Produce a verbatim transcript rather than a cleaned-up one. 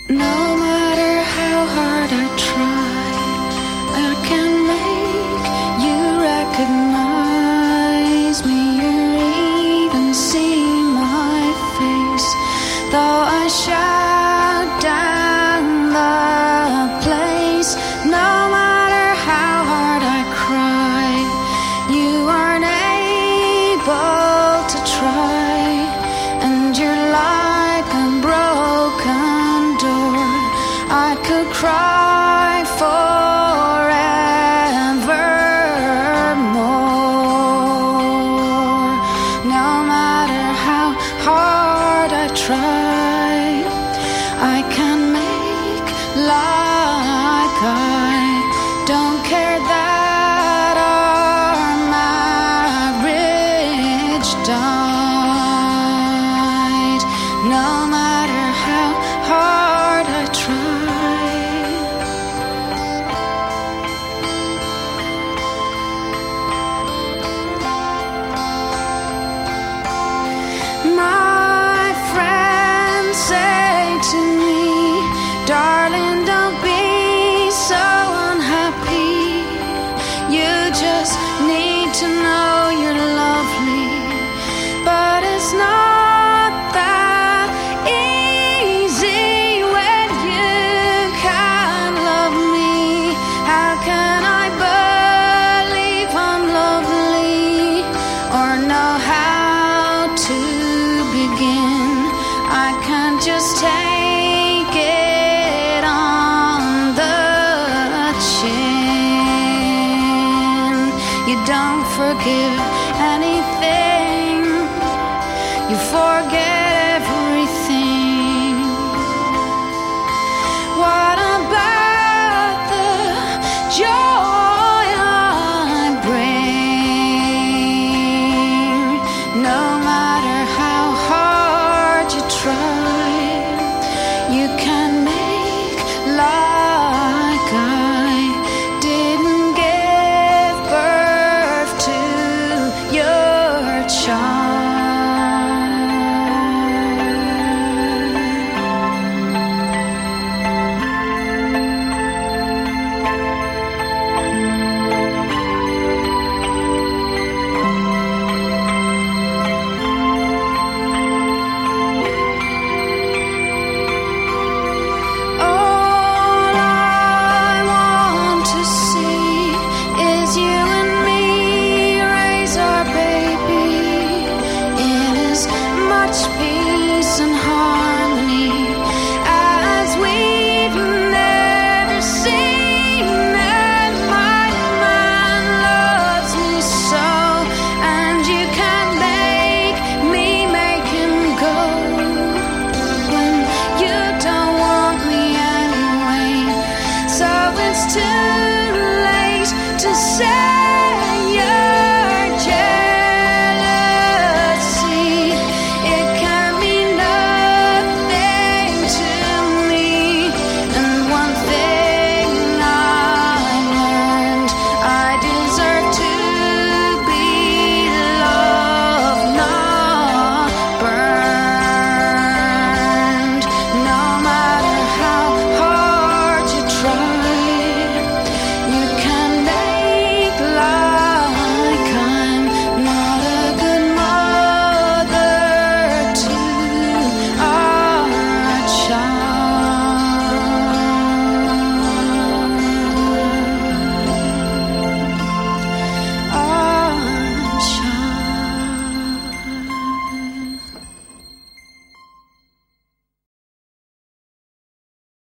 No matter how hard I try, I can make you recognize me or even see my face. Though I shout down the place, no matter how hard I cry, you aren't able to try, and you're like a broken door. I could cry forevermore. No matter how hard I try, I can make like I don't care that our marriage died. No matter how hard I try, my friends say to me, darling, don't be so unhappy. You just need to know you're lovely. But it's not that easy when you can't love me. How can I believe I'm lovely or know how to begin? I can't just take it on the chin. You don't forgive anything, you forget everything. What about the joy I bring? No matter how hard you try, you can make like I didn't give birth to your child. All I want to see is you and me raise our baby in as much peace